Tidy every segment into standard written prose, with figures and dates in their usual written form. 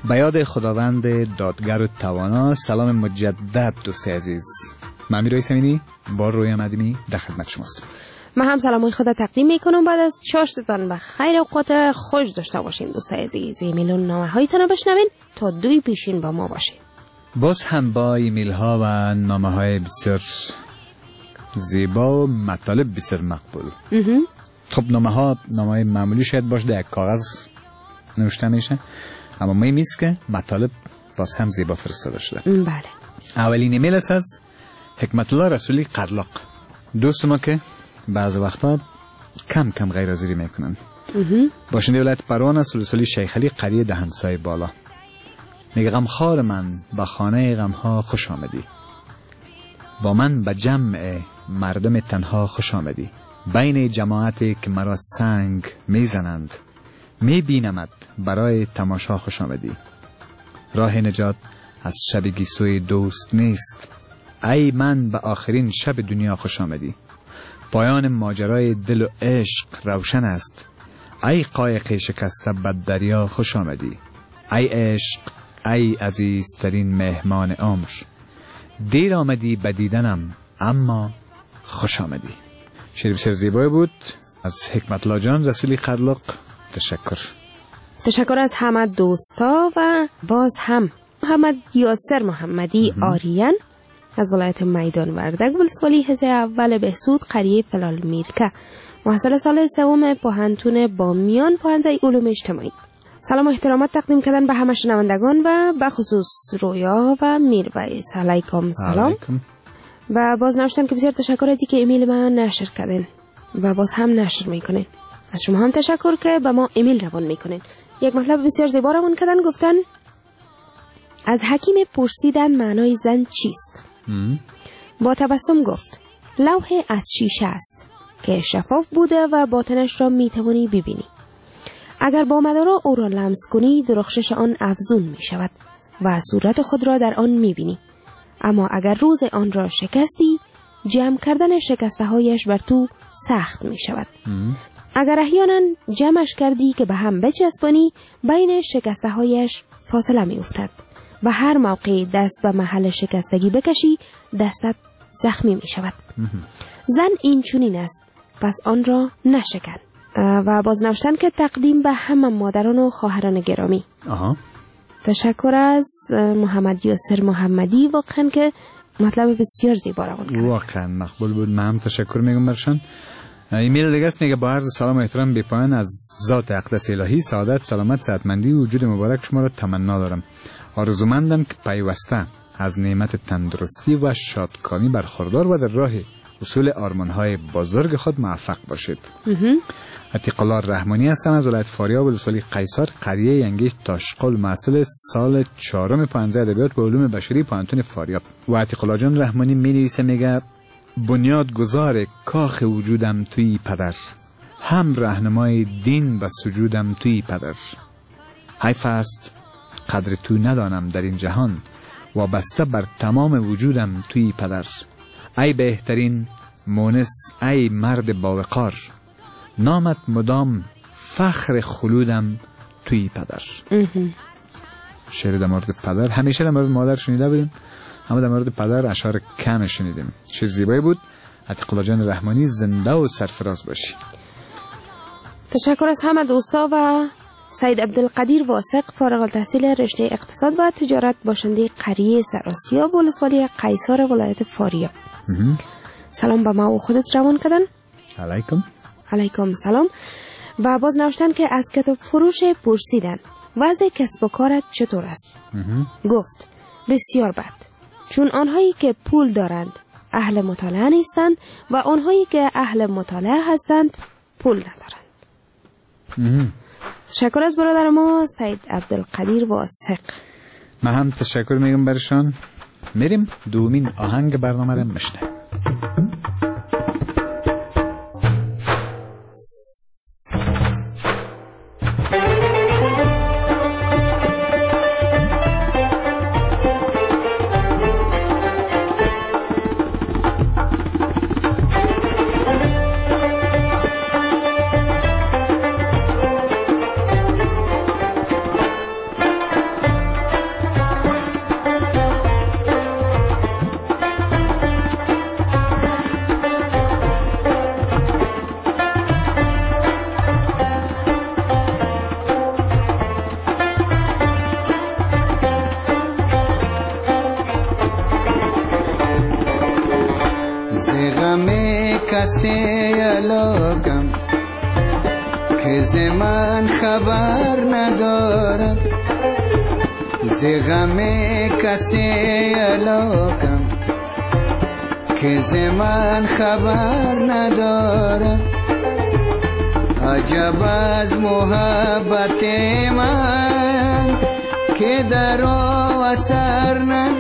به یاد خداوند دادگر و توانا. سلام مجدد دوست عزیز. من امیر رئیس‌امینی با روی مدیمی در خدمت شماست. من هم سلامای خدا تقدیم میکنم بعد از چاشتتان و خیر اوقات خوش داشته باشین دوست عزیز. ایمیل نامه هایتان رو بشنوین تا دوی پیشین با ما باشین. باز هم با ایمیل ها و نامه های بسیار زیبا و مطالب بسیار مقبول. خب نامه های معمولی شاید باشه، در یک کاغذ نوشته میشه، اما مهم است که مطالب باز هم زیبا فرستاده شده. بله. اولین ایمیل است از حکمت الله رسولی قرلاق، دوست ما که بعض وقتا کم غیر حاضری میکنن. باشنده ولایت پروان است، رسولی شیخ علی قریه دهنسای بالا. میگه غمخوار من به خانه غمها خوش آمدی، با من به جمع مردم تنها خوش آمدی. بین جماعتی که مرا سنگ میزنند میبینمت، برای تماشا خوش آمدی. راه نجات از شب گیسوی دوست نیست، ای من به آخرین شب دنیا خوش آمدی. پایان ماجرای دل و عشق روشن است، ای قایق شکسته بد دریا خوش آمدی. ای عشق، ای عزیزترین مهمان عمر، دیر آمدی به دیدنم اما خوش آمدی. شعر بسیار زیبایی بود از حکمت الله جان رسولی قرلاق. تشکر از همه دوستا و باز هم محمد یاسر محمدی آریان از ولایت میدان وردک ولسوالی حوزه اول بهسود قریه فلال میرکه، محصل سال سوم پوهنتون بامیان پوهنده علوم اجتماعی. سلام و احترامات تقدیم کردن به همه شنوندگان و به خصوص رویا و میرویس. علیکم سلام. و باز نوشتن که بسیار تشکر از اینکه ایمیل من نشر کردین و باز هم نشر میکنین. از شما هم تشکر که به ما ایمیل روان میکنین. یک مطلب بسیار زیبا روان کردن، گفتن از حکیم پرسیدن معنای زن چیست؟ با تبسم گفت لوح از شیشه است که شفاف بوده و باطنش را میتوانی ببینی. اگر با مدارا او را لمس کنی درخشش آن افزون می شود و صورت خود را در آن می بینی. اما اگر روز آن را شکستی جمع کردن شکسته هایش بر تو سخت می شود. اگر احیانا جمعش کردی که به هم بچسبانی بین شکسته هایش فاصله می افتد و هر موقع دست به محل شکستگی بکشی دستت زخمی می شود. زن این چنین است، پس آن را نشکن. و باز نوشتن که تقدیم به همه مادران و خواهران گرامی. تشکر از محمد یاسر محمدی، واقعا که مطلب بسیار زیبا روان کرد، واقعا مقبول بود. من هم تشکر میگم برشان. ایمیل دیگه است، میگه با عرض سلام و احترام بی پایان از ذات اقدس الهی سعادت، سلامت، صحتمندی و وجود مبارک شما را تمنا دارم. آرزومندم که پیوسته از نعمت تندرستی و شادکامی برخوردار و در راه حصول آرمان‌های بزرگ خود موفق باشید. عتیق الله رحمانی هستم از ولایت فاریاب ولسوالی قیصر قریه ینگی تاشقل، محصل سال 4 پوهنده ادبیات به علوم بشری پوهنتون فاریاب. و عتیق الله جان رحمانی می‌نویسه، میگه بنیاد گذار کاخ وجودم توی پدر، هم راهنمای دین و سجودم توی پدر. حیف است قدر تو ندانم در این جهان، وابسته بر تمام وجودم توی پدر. ای بهترین مونس، ای مرد باوقار، نامت مدام فخر خلودم توی پدر. شعر در مورد پدر، همیشه در مورد مادر شنیده بودیم، اما در مورد پدر اشعار کم شنیدیم. شعر زیبایی بود. عتیق الله جان رحمانی زنده و سرفراز باشی. تشکر از همه دوستا و سید عبدالقدیر واسق فارغ التحصیل رشته اقتصاد و تجارت باشنده قریه سراسیا ولسوالی قیصر ولایت فاریاب. سلام به ما و خودت روان کردن. علیکم سلام. و باز نوشتن که از کتاب فروش پرسیدن وضع کسب و کارت چطور است؟ گفت بسیار بد، چون آنهایی که پول دارند اهل مطالعه نیستند و آنهایی که اهل مطالعه هستند پول ندارند. تشکر از برادر ما سید عبدالقدیر واسق. من هم تشکر میگم برشان. میریم دومین آهنگ برنامه رو میشنویم. کسی علاقم که ز من خبر ندارد، ز غم کسی علاقم که ز من خبر ندارد. عجب از محبت من که در او اثر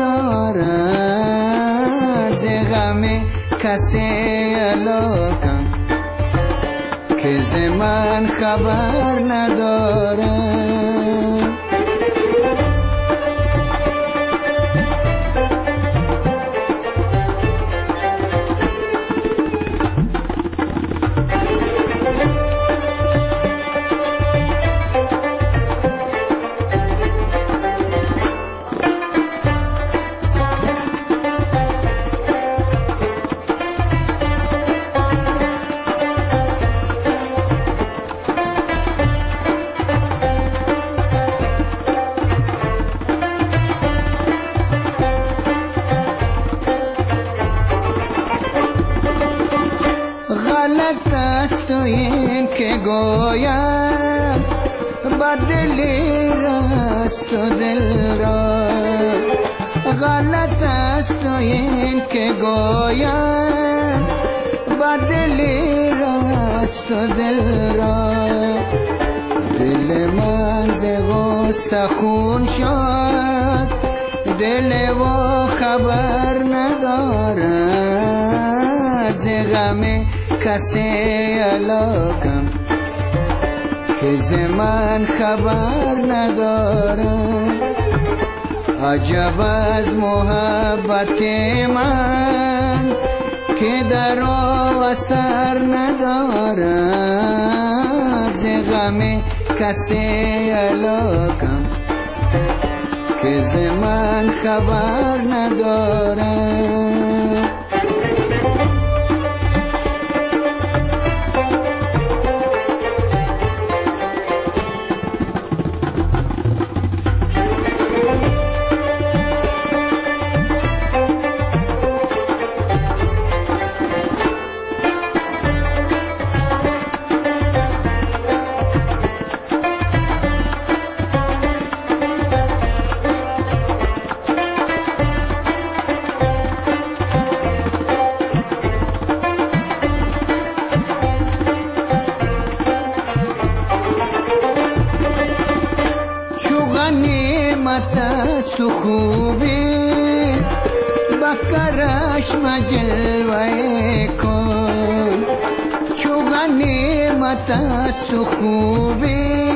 ندارد، ز غم کسی علاقم که ز من خبر ندارد. غلط است این که گوید بدلی راست و دل را، غلط است این که گوید بدلی راست و دل را. دل من ز غصه خون شد، دل و خبر ندارد، ز غم کسی علاقم که ز من خبر ندارد. عجب از محبت من که در او اثر ندارد، ز غم کسی علاقم که ز من خبر ندارد. غنیمت است خوبی بکرش مجلوه کن، چو غنیمت است خوبی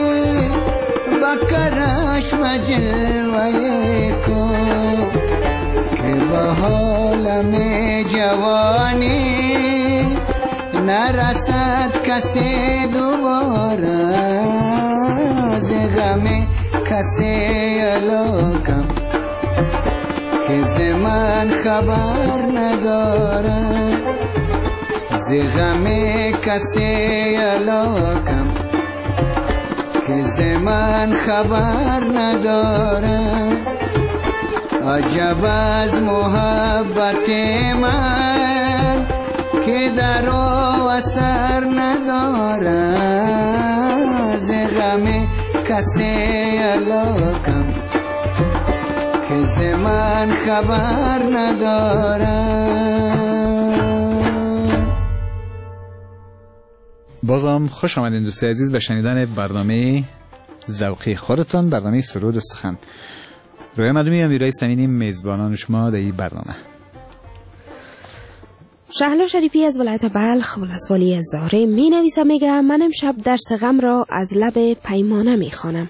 بکرش مجلوه کن، که به حالم جوانی نرسد کسی دوباره، ز غم کسی علاقم که ز من خبر ندارد، ز غم کسی علاقم که ز من خبر ندارد. عجب از محبت من که در او اثر ندارد، ز غم کسی علاقم که ز من خبر ندارد. بازم خوش آمدین دوست عزیز به شنیدن برنامه ذوقی خودتان، برنامه سرود و سخن. روی مدومی امیرای سنینی میزبانان شما در این برنامه. شهلا شریفی از ولایت بلخ ولسوالی زاره می نویسه، میگه من امشب درس غم را از لب پیمانه می خوانم.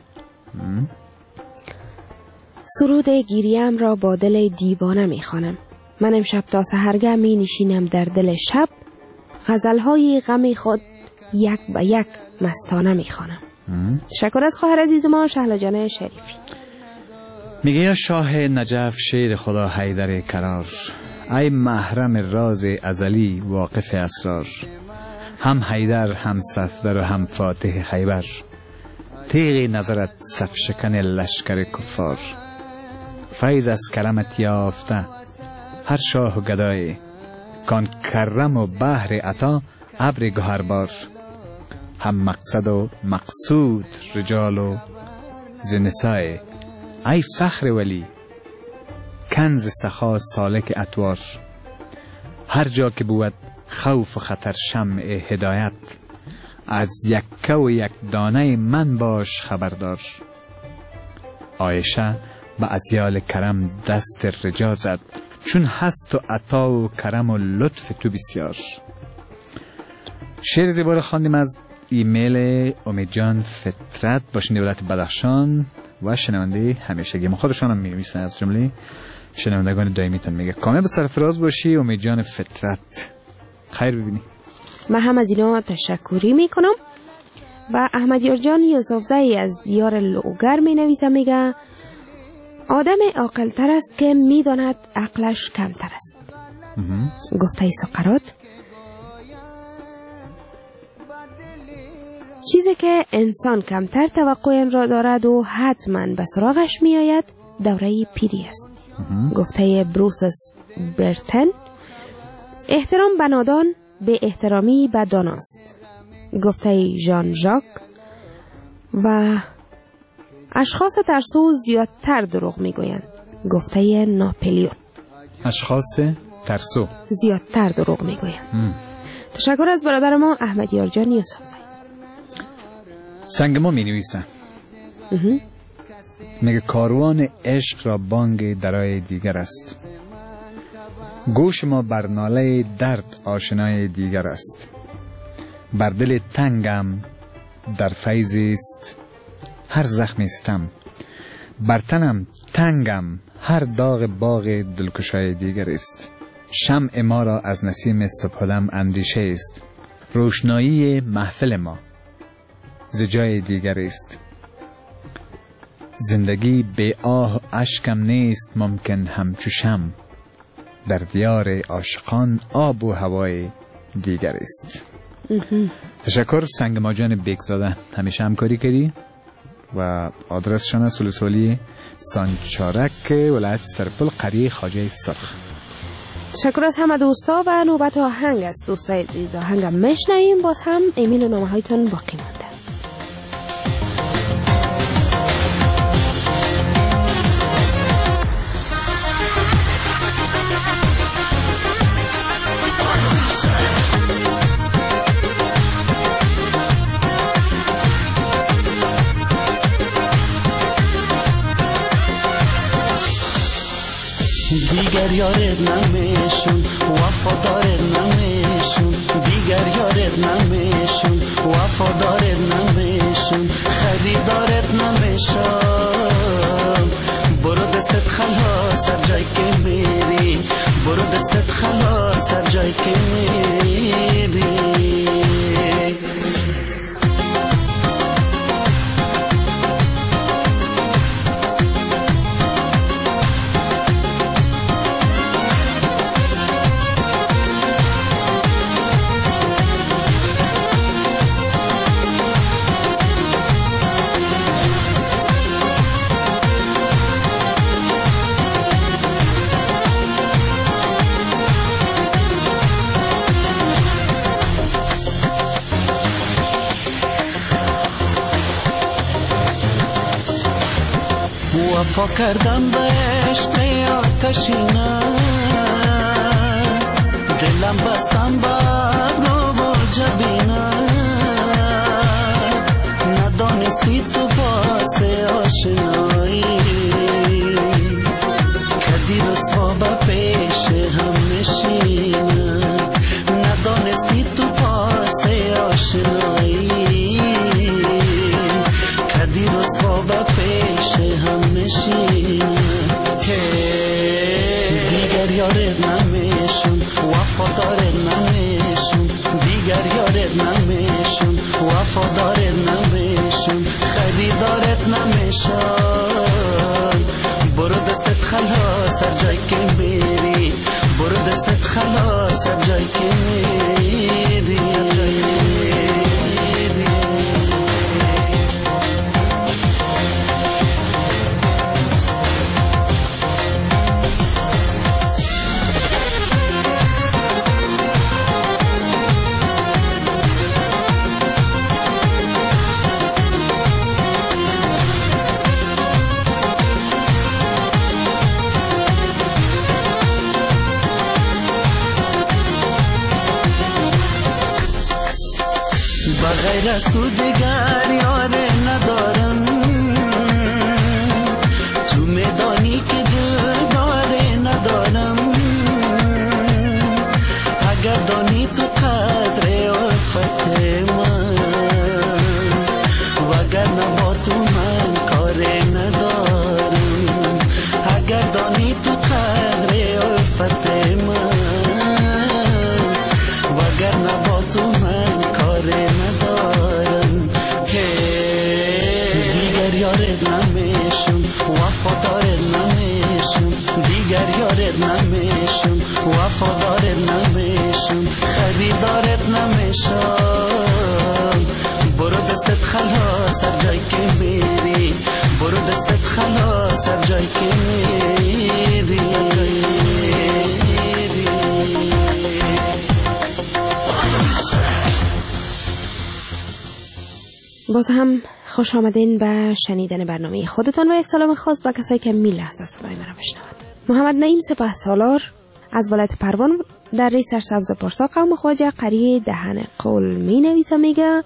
سرود گیریم را با دل دیوانه می خوانم. من امشب تا سحرگه می نشینم در دل شب، غزلهای غم خود یک به یک مستانه می خوانم. تشکر از خواهر عزیز ما شهلا جان شریفی. میگه یا شاه نجف شیر خدا حیدر کرار، ای محرم راز ازلی واقف اسرار، هم حیدر هم صفدر و هم فاتح خیبر، تیغ نظرت صف شکن لشکر کفار، فیض از کلمت یافته هر شاه و گدای، کان کرم و بحر عطا ابر گهربار. هم مقصد و مقصود رجال و زنسای، ای فخر ولی کنز سخا سالک اتوار. هر جا که بود خوف و خطر شمع هدایت، از یکه و یک دانه من باش خبردار. عایشه به ازیال کرم دست رجا زد، چون هست و عطا و کرم و لطف تو بسیار. شعر زیبا رو خواندیم از ایمیل امیدجان فطرت، باشنده ولایت بدخشان و شنونده همیشگی ما. خودشان هم می‌نویسن از جمله شنوندگان دائمیتون. میگه کامل به سرفراز باشی امیدجان فطرت. خیر ببینی. من هم از اینا تشکری میکنم. و احمدیار جان یوسفزئی از دیار لوگر می نویسه، میگه آدم عاقل‌تر است که میداند عقلش کمتر است. گفته سقراط. چیزی که انسان کمتر توقع آن را دارد و حتما به سراغش می آید دوره پیری است. گفته بروس برتن. احترام به نادان به احترامی به داناست. گفته ژان ژاک. و اشخاص ترسو زیادتر دروغ میگویند. گفته ناپلیون. اشخاص ترسو زیادتر دروغ میگویند. تشکر از برادر ما احمدیار جان یوسفزئی. سنگ ما می نویسه، میگه کاروان عشق را بانگ درای دیگر است، گوش ما بر ناله درد آشنای دیگر است. بر دل تنگم در فیض است هر زخم استم، بر تنم تنگم هر داغ باغ دلکشای دیگر است. شمع ما را از نسیم صبحدم اندیشه است، روشنایی محفل ما ز جای دیگر است. زندگی به آه و اشکم نیست ممکن همچو شمع، در دیار عاشقان آب و هوای دیگر است. تشکر سنگ ماجان بیگزاده، همیشه همکاری کردی. و آدرسشان سلسولی سانچارک ولایت سرپل قریه خواجه سرخ. تشکر از همه دوستا و نوبت آهنگ است. دوستای عزیز آهنگم مشنویم، باز هم ایمیل و نامه هایتون باقی مانده. دیگر یارت نمیشون وفادارت نمیشون، دیگر یارت نمیشون وفادارت نمیشون، خریدارت نمیشون. برو دستت خلاص هر جای که میری، برو دستت خلاص هر جای که میری. وفا کردم به عشق آتشینه، دلم بستم بر رو و جبینه. ندانستی تو باس آشنایی، کدی رسوا به پیش هم نشینه. ندانستی تو باس آشنایی، کدی رسوا به پیش هم نشینه. دیگر یارت نمیشون وفادارت نمیشون، دیگر یارت نمیشون وفادارت نمیشون، خریدارت نمیشون. برو دستت خلاص هر جای که میری، برو دستت خلاص هر جای که میری. از تو دیگر یار ندارم، تو میدانی که دلدار ندارم. اگر دانی تو قدر الفت من، وگرنه با تو من کار ندارم. اگر دانی تو قدر الفت من، وگرنه با تو من کار ندارم. دیگر یارت نمیشم، وفادارت نمیشم. دیگر یارت نمیشم، وفادارت نمیشم، خریدارت نمیشم. برو دستت خلاص هر جای که میری، برو دستت خلاص هر جای که میری. باز هم خوش آمدین به شنیدن برنامه خودتان و یک سلام خاص به کسایی که می لحظه صدای مرا بشنوند. محمد نعیم سپهسالار از ولایت پروان در ری سرسبز پارسا قوم خواجه قریه دهن قول می نویسه. میگه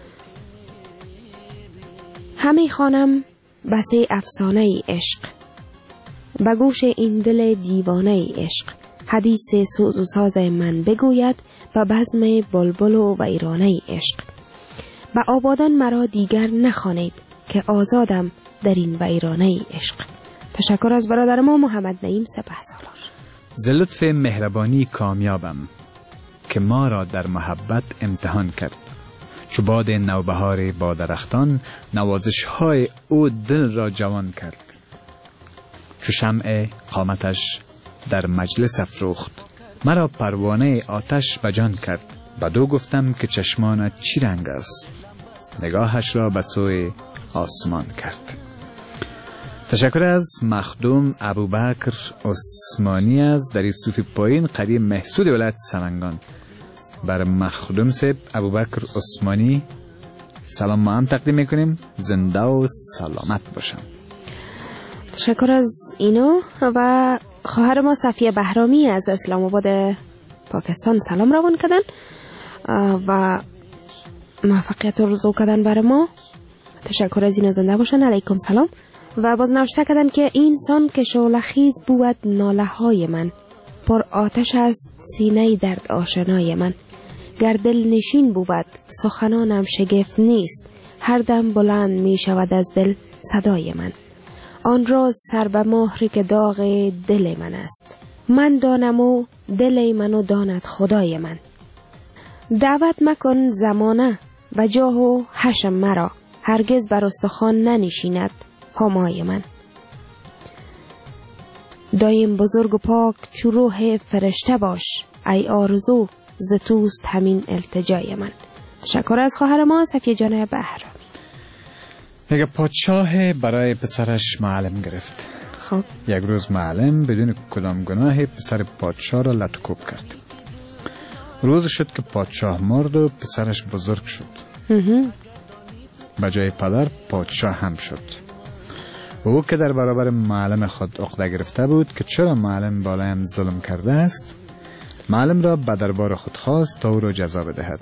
همی خوانم بسی افسانه ای عشق، به گوش این دل دیوانه ای عشق. حدیث سوز و ساز من بگوید، به بزم بلبل و ویرانه ای عشق. به آبادان مرا دیگر نخوانید، که آزادم در این ویرانه ای عشق. تشکر از برادر ما محمد نعیم سپهسالار. ز لطف مهربانی کامیابم، که ما را در محبت امتحان کرد. چو باد نوبهار با درختان، نوازش های او دل را جوان کرد. چو شمع قامتش در مجلس افروخت، مرا پروانه آتش بجان کرد. بدو گفتم که چشمانت چی رنگ است، نگاهش را به سوی آسمان کرد. تشکر از مخدوم ابوبکر عثمانی از در صوفی پایین قریه محسود ولایت سمنگان. بر مخدوم سب ابوبکر عثمانی سلام ما هم تقدیم میکنیم. زنده و سلامت باشم. تشکر از اینو. و خواهر ما صفیه بهرامی از اسلام آباد پاکستان سلام روان کردن و موفقیت رزو کردن برای ما. تشکر از اینو. زنده باشن. علیکم سلام. و باز نوشته کردن که این سان که شعله‌خیز بود ناله های من، پر آتش است سینه درد آشنای من. گر دل نشین بود سخنانم شگفت نیست، هر دم بلند می شود از دل صدای من. آن راز سر به مهری که داغ دل من است، من دانم و دل منو داند خدای من. دعوت مکن زمانه و جاه و حشم مرا، هرگز بر استخوان ننشیند همای من. دایم بزرگ و پاک چو روح فرشته باش، ای آرزو ز توست همین التجای من. تشکر از خواهر ما صفیه جان بهرامی. میگه پادشاه برای پسرش معلم گرفت. خب یک روز معلم بدون کدام گناه پسر پادشاه را لطکوب کرد. روز شد که پادشاه مرد و پسرش بزرگ شد. به جای پدر پادشاه هم شد. و او که در برابر معلم خود عقده گرفته بود که چرا معلم بالایم ظلم کرده است، معلم را به دربار خود خواست تا او را جزا بدهد.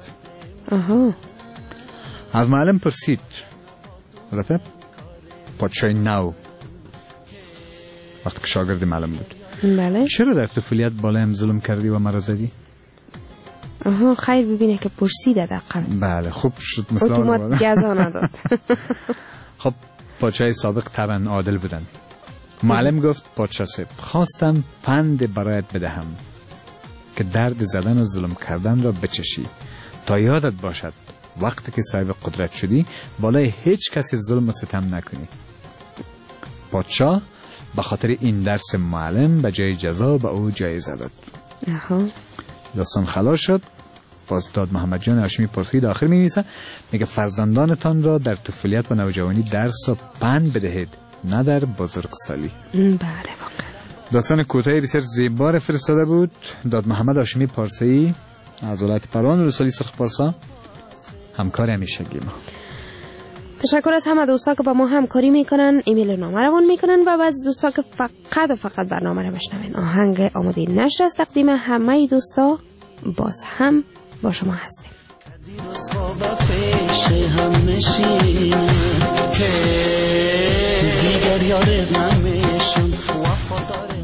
از معلم پرسید، البته پادشاه نو وقتی که شاگرد معلم بود، بله، چرا در طفولیت بالایم ظلم کردی و مرا زدی؟ خیر ببینه که پرسیده دقیقا. بله خوب شد مثلا اتومات جزا نداد. خب پادشاه سابق طبعا عادل بودن. معلم گفت پادشاه صاحب خواستم پند برایت بدهم که درد زدن و ظلم کردن را بچشی تا یادت باشد وقتی که صاحب قدرت شدی بالای هیچ کسی ظلم و ستم نکنی. پادشاه به خاطر این درس معلم به جای جزا به او جایزه داد. داستان خلاص شد. باز داد محمد جان هاشمی پرسید، آخر می نویسه میگه فرزندانتان را در طفولیت و نوجوانی درس و پند بدهید، نه در بزرگسالی. بله واقعا. داستان کوتاهی بسیار زیبا فرستاده بود داد محمد هاشمی پارسی از ولایت پروان و رسولی سرخ پارسا، همکار همیشگی ما. تشکر از همه دوستا که با ما همکاری میکنن، ایمیل و نامه روان میکنن و از دوستا که فقط برنامه رو بشنوین. آهنگ آماده نشر از تقدیم همه دوستا باز هم با شما هستیم. پیش هم نشینه که دیگر یارت نمیشون وفاداره.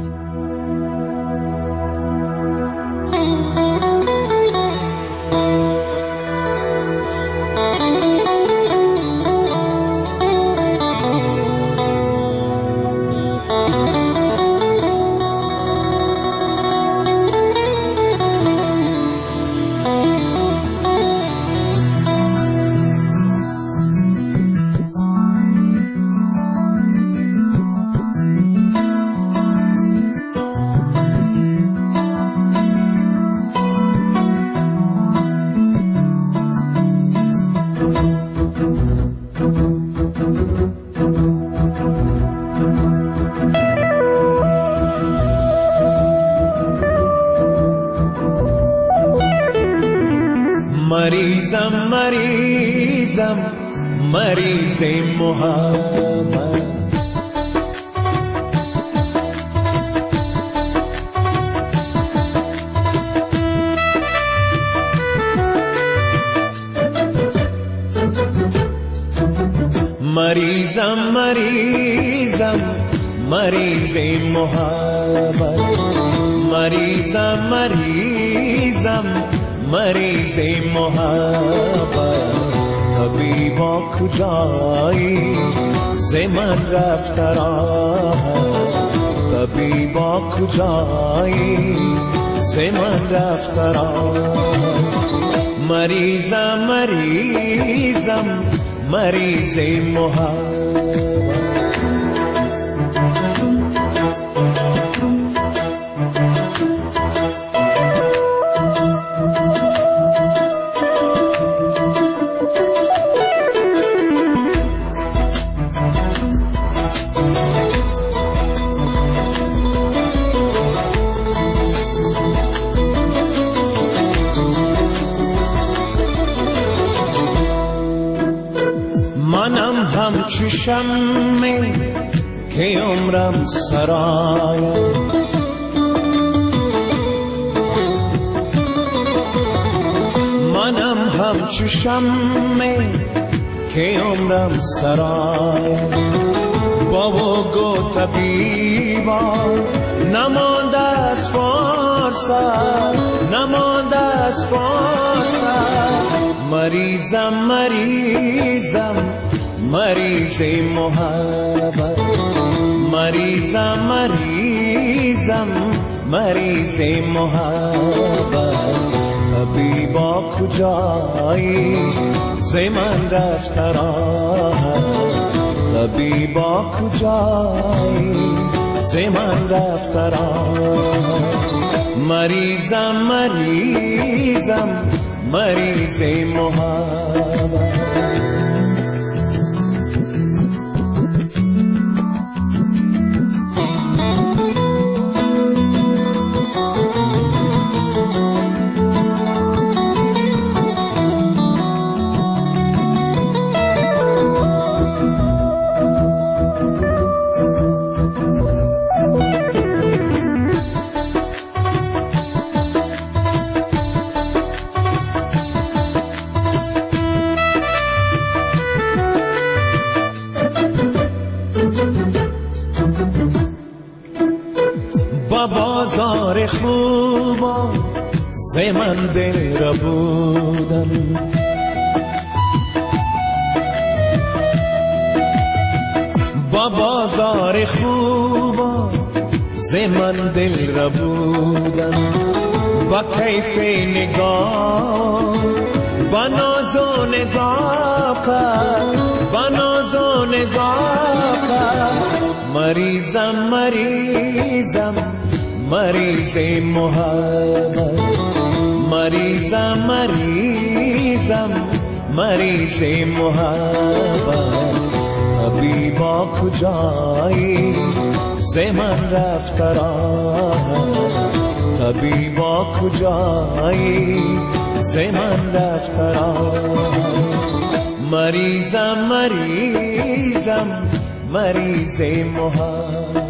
مریضم مریضم مریض محبت، مریضم مریضم مریض محبت، مریضم مریضم مریض محبت. طبیبا کجایی ز من رفت راحت، طبیبا کجایی ز من رفت راحت. مریضم مریضم مریض محبت. منم همچو شمعی که عمرم سرایم، منم همچو شمعی که عمرم سرایم. بابا گو طبیبا نمانده از فرصت، نمانده از فرصت. مریضم مریضم مریض محبت، مریضم مریضم مریض محبت. طبیبا کجایی ز من رفت راحت، طبیبا کجایی ز من رفت راحت. مریضم مریضم مریض محبت. با بازار خوبا ز من دل را بودم، با بازار خوبا ز من دل را بودم. با کیف نگاه با ناز و نزاکت، با ناز و نزاکت. مریضم مریضم مریض محبت، مریضم مریضم مریض محبت. طبیبا کجایی ز من رفت راحت، طبیبا کجایی ز من رفت راحت. مریضم مریضم مریض محبت.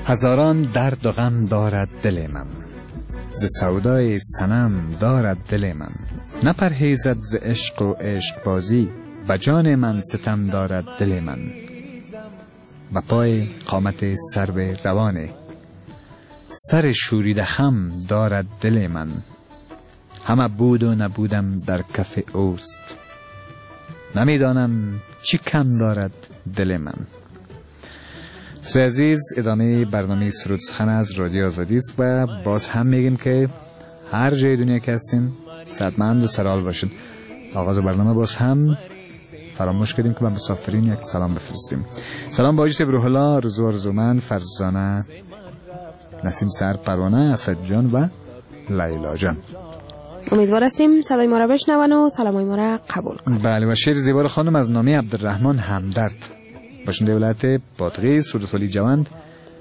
هزاران درد و غم دارد دل من، ز سودای صنم دارد دل من. نپرهیزد ز عشق و عشق بازی، به جان من ستم دارد دل من. به پای قامت سرو روانه، سر شوریده خم دارد دل من. همه بود و نبودم در کف اوست، نمیدانم چی کم دارد دل من. دوستای عزیز، ادامه برنامه سرود سخن از رادیو آزادی است و باز هم میگیم که هر جای دنیا که هستین صحتمند و سرحال باشید. آغاز برنامه باز هم فراموش کردیم که به مسافرین یک سلام بفرستیم. سلام با حاجی روح الله، آرزو آرزومند، فرزانه، نسیم سر، پروانه، اسد جان و لیلا جان. امیدوار هستیم صدای ما را بشنون و سلامای ما را قبول کنید. بله، و شعر زیبا خانم از نامه عبدالرحمن همدرد، باشنده ولایت بادغیس، ولسوالی جوند،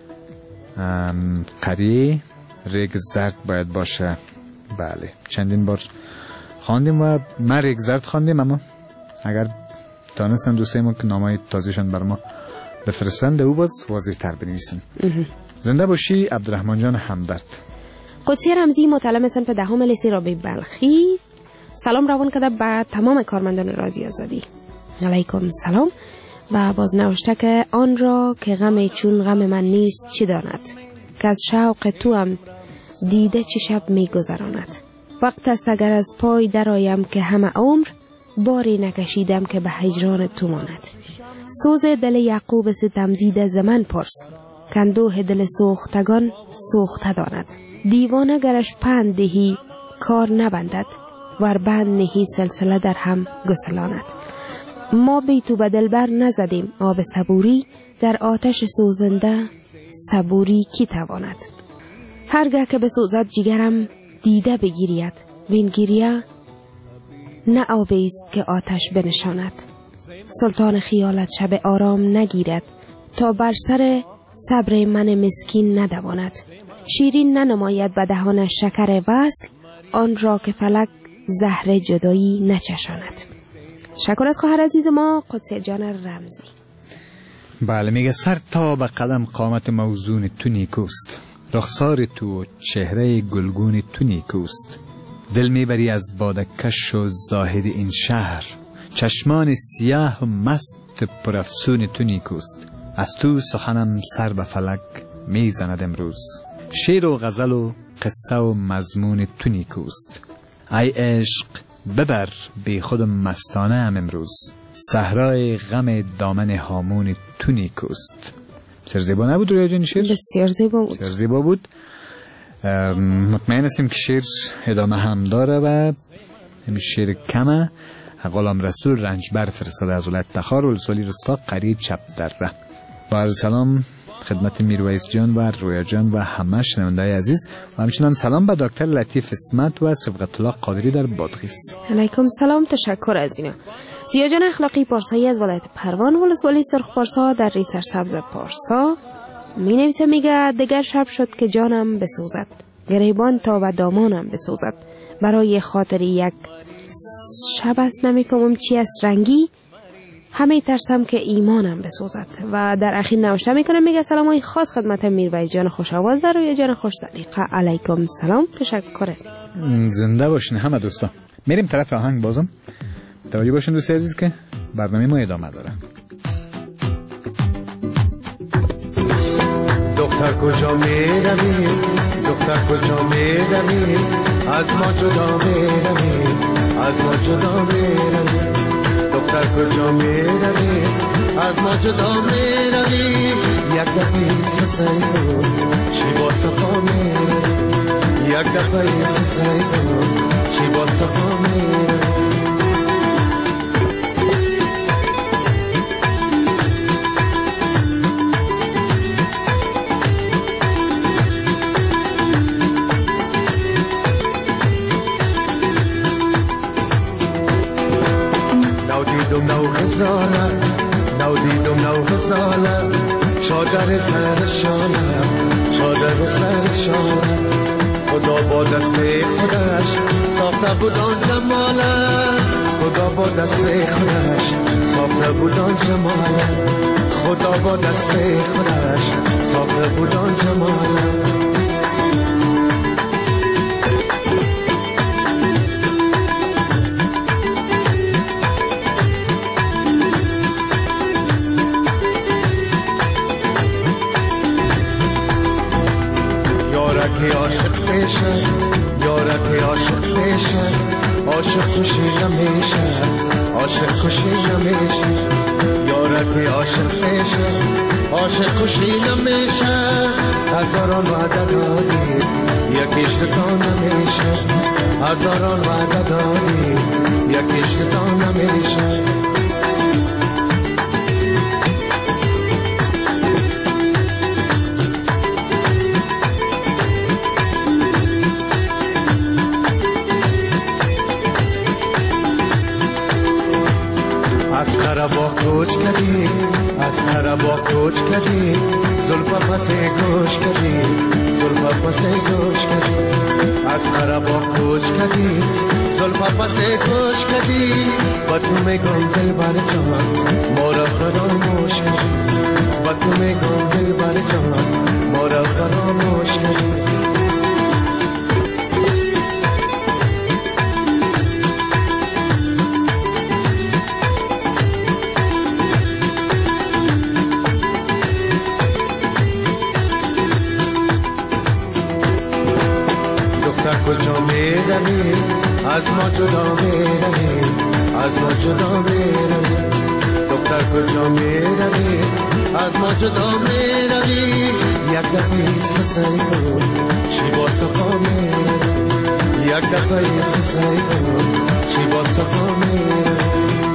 قریه ریگ زرد باید باشه. بله، چندین بار خواندیم و ما ریگ زرد خواندیم، اما اگر تانستن دوستای ما که نامای تازهشان بر ما بفرستن ده او باز واضح تر بنویسن. زنده باشی عبدالرحمن جان همدرد. قدسی رمزی، متعلم صنف دهم لیسه رابعه بلخی، سلام روان کرده به تمام کارمندان رادیو آزادی. علیکم سلام. و باز نوشته که آن را که غم چون غم من نیست چی داند، که از شوق تو هم دیده چی شب می گذراند. وقت است اگر از پای درایم که همه عمر باری نکشیدم که به هجران تو ماند. سوز دل یعقوب ستم دیده زمن پرس، کندوه دل سوختگان سوخته داند. دیوانه گرش پند دهی کار نبندد، ور بند نهی سلسله در هم گسلاند. ما بی تو به دلبر نزدیم آب صبوری، در آتش سوزنده صبوری کی تواند. هرگاه که بسوزد جگرم دیده بگیرید، وین گریه نه آبی است که آتش بنشاند. سلطان خیالت شب آرام نگیرد، تا بر سر صبر من مسکین ندواند. شیرین ننماید به دهان شکر وصل، آن را که فلک زهر جدایی نچشاند. شکر از خواهر عزیز ما قدسی جان رمزی. بله، میگه سر تا به قدم قامت موزون تو نیکوست، رخسار تو چهره گلگون تو نیکوست. دل میبری از بادکش و زاهد این شهر، چشمان سیاه و مست پرافسون تو نیکوست. از تو سخنم سر به فلک میزند امروز، شعر و غزل و قصه و مضمون تو نیکوست. ای عشق ببر بی خود مستانه هم امروز، صحرای غم دامن هامون تو نیکوست. بسیار زیبا نبود رویا جان شعر؟ بسیار زیبا بود. بسیار زیبا بود. مطمئن هستیم که شعر ادامه هم داره و همین شعر کمه. غلام رسول رنجبر فرستاده از ولایت تخار، ولسوالی رستا، قریه چپ دره. با عرض سلام خدمت میرویس جان و رویا جان و همه شنونده‌های عزیز و همچنان سلام به دکتر لطیف اسمت و صبغت الله قادری در بادغیس. علیکم سلام، تشکر از اینا. زیا جان اخلاقی پارسایی از ولایت پروان، ولسوالی سرخ پارسا در ری سرسبز پارسا می نویسه، میگه دگر شب شد که جانم بسوزد، گریبان تا و دامانم بسوزد. برای خاطر یک شب است نمیفهمم چی است رنگی، همه ترسم که ایمانم بسوزد. و در اخیر نوشته میکنم، میگه سلامای خاص خدمت میرویس جان خوش آواز در روی جان خوش سلیقه. علیکم سلام، تشکر. زنده باشین همه دوستا. میریم طرف آهنگ، بازم توجه باشین دوستی عزیز که برنامه ما ادامه داره. دختر کجا میروی، دختر کجا میروی، از ما جدا میروی، از ما جدا میروی. دختر کجا میروی، از ما جدا میروی. یک دفعه سعی کن چی با صفا میروی، یک دفعه سعی کن چی با صفا میروی. نو دیدم نو غزالم، شاجر سرشانم، شاجر سرشانم. خدا با دست خودش ساخته بود آن جمالم، خدا با دست خودش ساخته بود آن جمالم، خدا با دست خودش ساخته بود آن جمالم. یارک عاشق پیشن، یارک عاشق پیشن، عاشق خوشی نمیشه، عاشق خوشی نمیشه. یارک عاشق پیشن، عاشق خوشی نمیشه. هزاران وعده داری یکیش تا نمیشه، هزاران وعده داری یکیش تا نمیشه. از قربا کوچ کردی، از قربا کوچ کردی، زلفا پس گوش کردی، زلفا پس گوش کردی. از قربا کوچ کردی، زلفا پس گوش کردی. با تو میگم دل بر جان مورا فراموش کردی، با تو میگم دل بر جان مورا فراموش کردی. کجا میروی از ما جدا میروی، از ما جدا میروی. دختر کجا میروی از ما جدا میروی. یک دفعه سسری کن چی با صفا میروی، یک دفعه سسری کن چی با صفا میروی.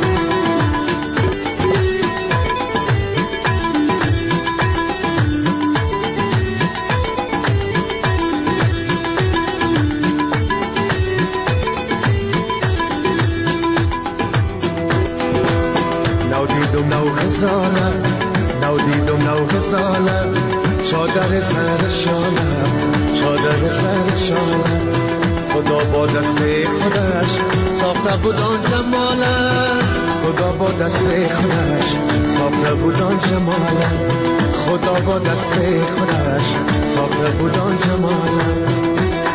نو دیدم نو غزالم، چادر سر شانم، چادر سر شانم. خدا با دست خودش ساخته بود آن جمالم، خدا با دست خودش ساخته بود آن جمالم، خدا با دست خودش ساخته بود آن جمالم.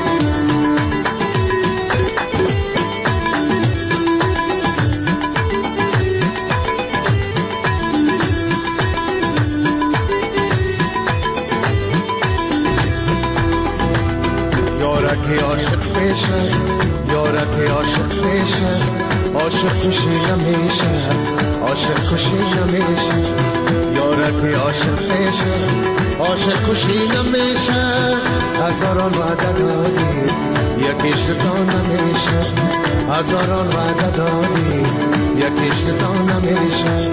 یارک عاشق پیشن، یارک عاشق پیشن، عاشق خوشی نمیشه، عاشق خوشی نمیشه. یارک عاشق پیشن، عاشق خوشی نمیشه. هزاران وعده داری یکیش تا نمیشه، هزاران وعده داری یکیش تا نمیشه.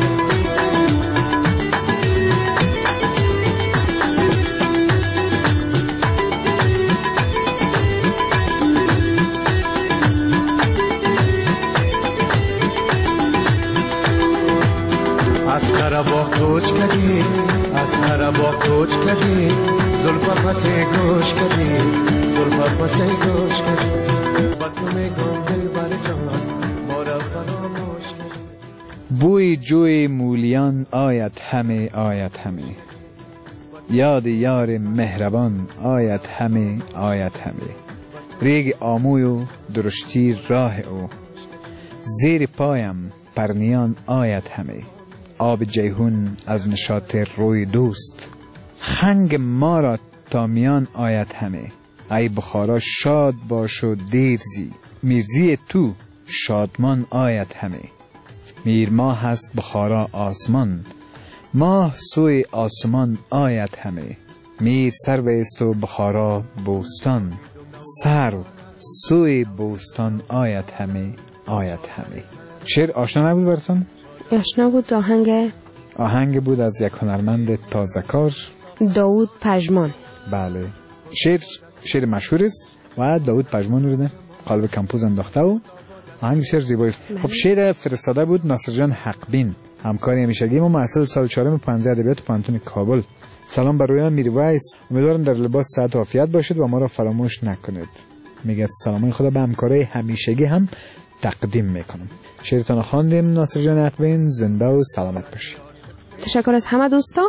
از قربا کوچ کردی، از قربا کوچ کردی، زلفا پس گوش کردی، زلفا پس گوش کردی. با تو میگم دل بر جان مورا فراموش کردی. بوی جوی مولیان آید همه، آید همه. یاد یار مهربان آید همه، آید همه. ریگ آموی و درشتی راه او، زیر پایم پرنیان آید همه. آب جیهون از نشاط روی دوست، خنگ ما را تا میان آید همه. ای بخارا شاد باش و دیرزی، میرزی تو شادمان آید همه. میر ماه هست بخارا آسمان، ماه سوی آسمان آید همه. میر سر بیست و بخارا بوستان، سر سوی بوستان آید همه، آید همه. شعر آشنا نبود براتون؟ آشنا بود. آهنگ بود از یک هنرمند تازه‌کار، داوود پژمان. بله، شعر مشهور است و داوود پژمان رو قالب کمپوز انداخته و آهنگ بسیار زیبایی. خب شعر فرستاده بود ناصر جان حقبین، همکاری همیشگی ما، محصل سال 4 پانزه ادبیات پانتون کابل. سلام بر رویان میرویس، امیدوارم در لباس صحت و عافیت باشید و ما را فراموش نکنید. میگه سلام خدا به همکارای همیشگی هم تقدیم میکنم. شعرتان خواندیم. ناصر جان اقوین، زنده و سلامت باشید. تشکر از همه دوستا.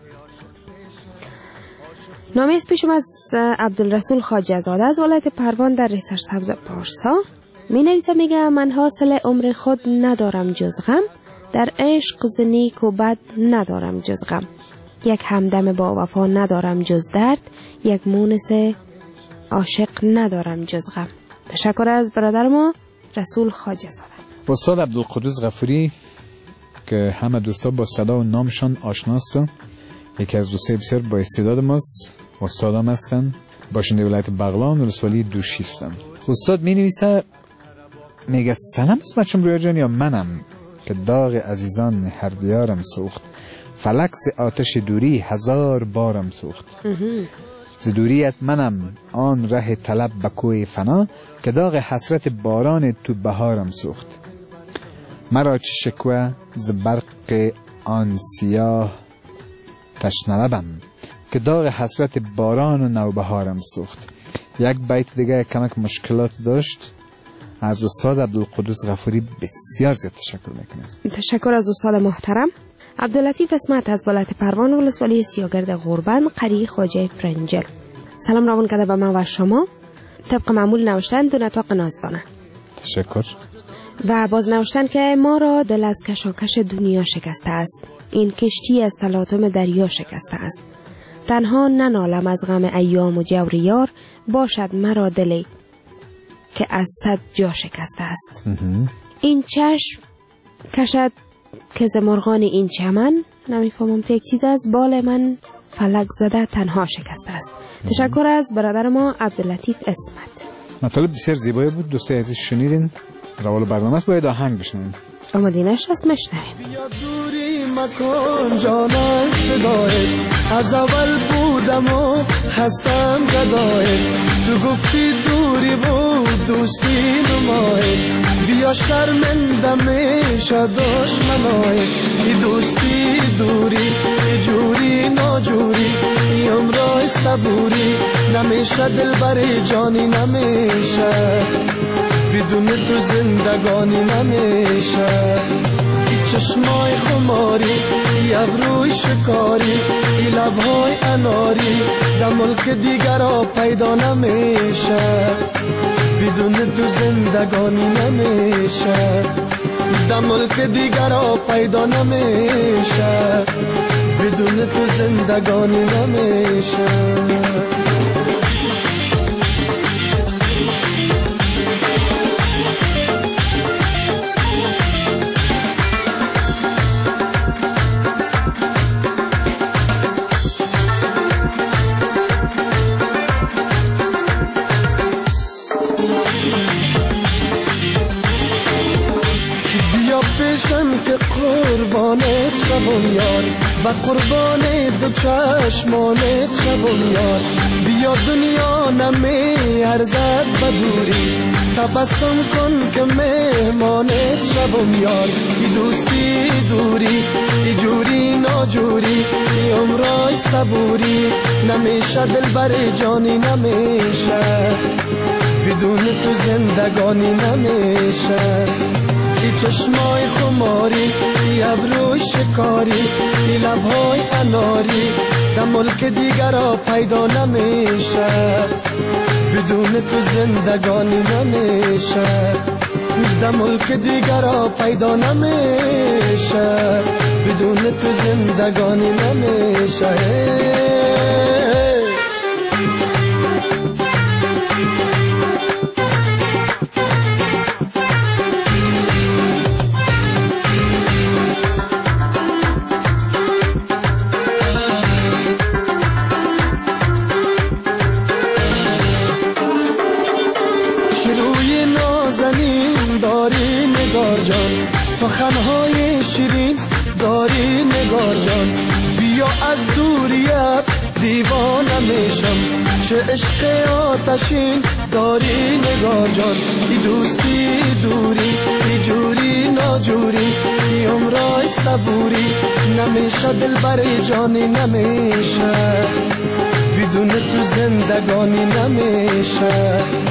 نامه است پیشم از عبدالرسول خواجه زاده از ولایت پروان در سرسبز پارسا. می نویسه، میگه من حاصل عمر خود ندارم جز غم، در عشق ز نیک و بد ندارم جز غم، یک همدم با وفا ندارم جز درد، یک مونس عاشق ندارم جز غم. تشکر از برادر ما رسول خواجه زاده. استاد عبدالقدوس غفوری که همه دوستا با صدا و نامشان آشناست، یکی از دوستای بسیار با استعداد ماست، استادام هستن، باشنده ولایت بغلان ولسوالی دوشی هستن. استاد می نویسه، میگه سلام اسمتشم رویا جان یا منم که داغ عزیزان هر دیارم سوخت، فلک ز آتش دوری هزار بارم سوخت، ز دوریت منم آن ره طلب به کوی فنا، که داغ حسرت باران تو بهارم سوخت، مرا چه شکوه ز برق آن سیاه تشنه، که داغ حسرت باران و نوبهارم سوخت. یک بیت دیگه کمک مشکلات داشت. از استاد عبدالقدوس غفوری بسیار زیاد تشکر میکنم. تشکر از استاد محترم. عبداللطیف اسمت از ولایت پروان ولسوالی سیاگرد غربند قریه خواجه فرنجل. سلام روان کرده به من و شما. طبق معمول نوشتن دو نطاق نازدانه. تشکر. و باز نوشتن که ما را دل از کشاکش دنیا شکسته است، این کشتی از تلاطم دریا شکسته است، تنها ننالم از غم ایام و جور یار، باشد مرا دلی که از صد جا شکسته است. این چشم کشد که ز مرغان این چمن، نمیفهمم تو یک چیز از بال من فلک زده تنها شکسته است. تشکر از برادر ما عبداللطیف اسمت. مطالب بسیار زیبایی بود. دوستای عزیز شنیدین، روال برنامه است، باید آهنگ بشنویم. آمدینش از مشنویم. بیا دوری مکن جانم فدای، از اول بودم و هستم گدای، تو گفتی دوری بود دوستی نمای، بیا شرمنده میشه دشمنای، ای دوستی دوری ای جوری ناجوری، ای عمرای صبوری نمیشه دل بر جانی نمیشه، بدون تو زندگانی نمیشه، ای چشمای خماری ای ابروی شکاری ای لبهای اناری در ملک دیگر را پیدا نمیشه، بدون تو زندگانی نمیشه، در ملک دیگر را پیدا نمیشه، بدون تو زندگانی نمیشه. که قربانت شبم یار، و قربان دو چشمانت شبم یار، بیا دنیا نمی ارزد بدوری، تبسم کن که مهمانت شبم یار، ای دوستی دوری ای جوری ناجوری، ای عمرای صبوری نمیشه دل بر جانی نمیشه، بدون تو زندگانی نمیشه، ای چشمای خماری ای ابروی شکاری ای لبهای اناری در ملک دیگر را پیدا نمیشه، بدون تو زندگانی نمیشه، در ملک دیگر را پیدا نمیشه، بدون تو زندگانی نمیشه. سخنهای شیرین داری نگار جان، بیا از دوریت دیوانه میشم، چه عشق آتشین داری نگار جان، ای دوستی دوری ای جوری ناجوری، ای عمرای صبوری نمیشه دل بر جانی نمیشه، بدون تو زندگانی نمیشه،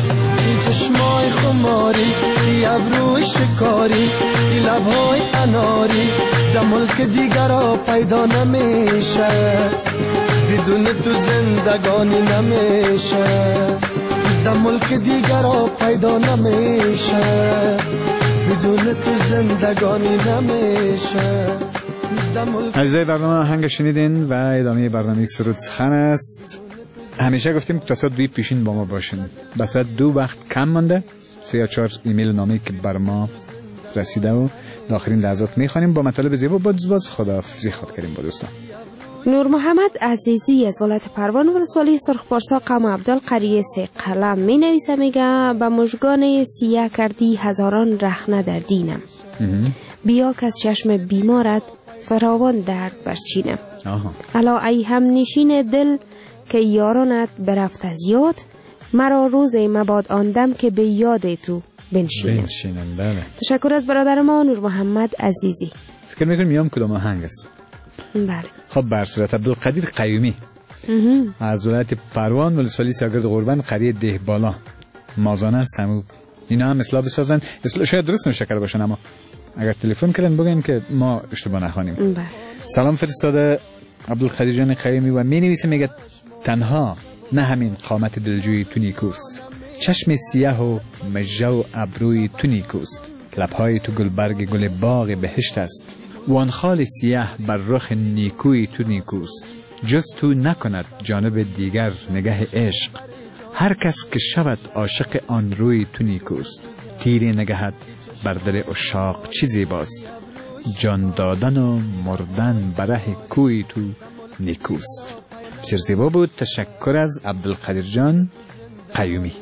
این چشمای خماری، این ابروی شکاری، این لبهای اناری در ملک دیگرها پیدا نمیشه، بدون تو زندگانی نمیشه، در ملک دیگرها پیدا نمیشه، بدون تو زندگانی نمیشه. اجزای برنامه آهنگ شنیدین و ادامه برنامه سرود سخن است. همیشه گفتیم که تا ساعت 2 پیشین با ما باشین. به ساعت 2 وقت کم مانده. 3 یا 4 ایمیل و نامه‌ای که بر ما رسیده و آخرین لحظات میخوانیم با مطالب زیبا. باز خداحافظی خود کردیم با دوستان. نور محمد عزیزی از ولایت پروان ولسوالی سرخپارسا قوم عبدال قریه 3 قلم می نویسه، میگه به مژگان سیاه کردی هزاران رخنه در دینم، بیا که از چشم بیمارت فراوان درد برچینم. الا ای هم نشین دل که یارانت برفت از یاد، مرا روز مباد آندم که به یاد تو بنشینم. بله. تشکر از برادر ما نور محمد عزیزی. فکر میکنم میام کدام آهنگ است. بله. خب بر صورت عبدالقدیر قیومی از ولایت پروان ولسوالی سرگرد قربان قریه ده بالا مازانه سمو، اینا هم اصلاح بسازن. اصلاح شاید درست نشکر باشن، اما اگر تلفن کردن بگن که ما اشتباه نخوانیم. بله. سلام فرستاده عبدالقدیر جان قیومی و می نویسه، میگه تنها نه همین قامت دلجوی تو نیکوست، چشم سیاه و مژه و ابروی تو نیکوست، لبهای تو گلبرگ گل باغ بهشت است، وان خال سیاه بر رخ نیکوی تو نیکوست، جز تو نکند جانب دیگر نگه عشق، هر کس که شود عاشق آن روی تو نیکوست، تیر نگهت بر دل عشاق چی زیباست، جان دادن و مردن بره کوی تو نیکوست. بسیار زیبا بود. تشکر از عبدالقدیر جان قیومی.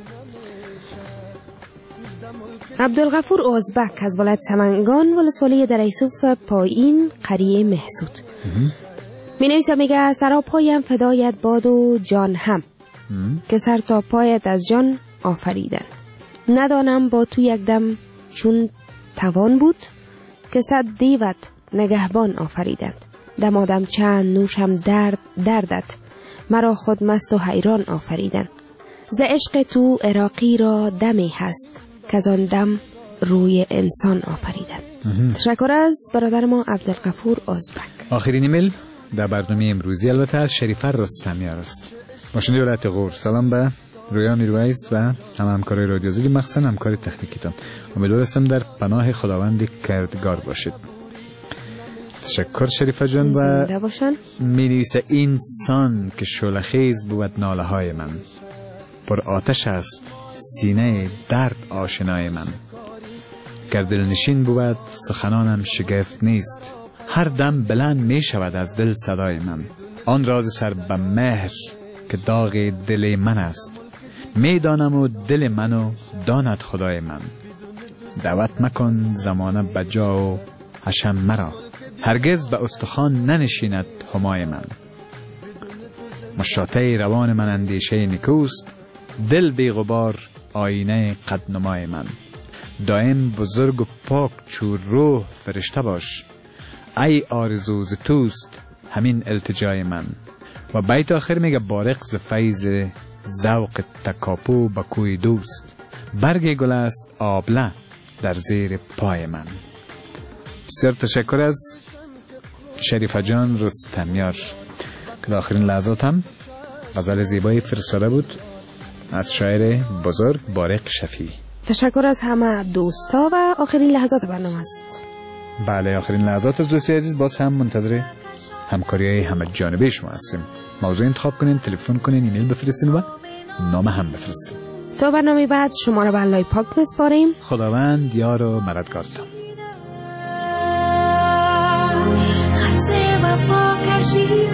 عبدالغفور ازبک از ولایت سمنگان ولسوالی در یوسف پایین قریه محسود می نویسه، میگه سراپایم فدایت باد و جان هم که سر تا پایت از جان آفریدن، ندانم با تو یک دم چون توان بود که 100 دیوت نگهبان آفریدند، دمادم چند نوشم دردت مرا خود مست و حیران آفریدن، ز عشق تو عراقی را دمی هست که از آن دم روی انسان آفریدن. تشکر از برادر ما عبدالغفور ازبک. آخرین ایمیل در برنامه امروزی البته از شریفه رستمیار است. باشنده ولایت غور. سلام به رویا میرویس و همکارای رادیو زلی، مخصوصا همکار تکنیکیتان. امیدوارم در پناه خداوند کردگار باشید. تشکر شریفه جان. و می نویسه انسان که شعله‌خیز بود ناله های من، پر آتش است سینه درد آشنای من، گر دلنشین بود سخنانم شگفت نیست، هر دم بلند می شود از دل صدای من، آن راز سر به مهر که داغ دل من است، می دانم و دل منو داند خدای من، دعوت مکن زمانه بجا و حشم مرا، هرگز به استخوان ننشیند همای من، مشاطه روان من اندیشه نیکوست، دل بی غبار آینه قدنمای من، دائم بزرگ و پاک چو روح فرشته باش، ای آرزو ز توست همین التجای من. و بیت آخر میگه بارق ز فیض ذوق تکاپو با کوی دوست، برگ گل است آبله در زیر پای من. بسیار تشکر از شریفه جان رستمیار که آخرین لحظات هم غزل زیبایی فرستاده بود از شاعر بزرگ بارق شفیعی. تشکر از همه دوستا و آخرین لحظات برنامه است. بله، آخرین لحظات از دوستی عزیز. باز هم منتظر همکاری همه جانبه شما هستیم. موضوع انتخاب کنین، تلفن کنین، ایمیل بفرستین و نامه هم بفرستین. تا برنامه بعد شما رو به الله پاک میسپاریم. خداوند یار و مددگارتان. خط وفا کشید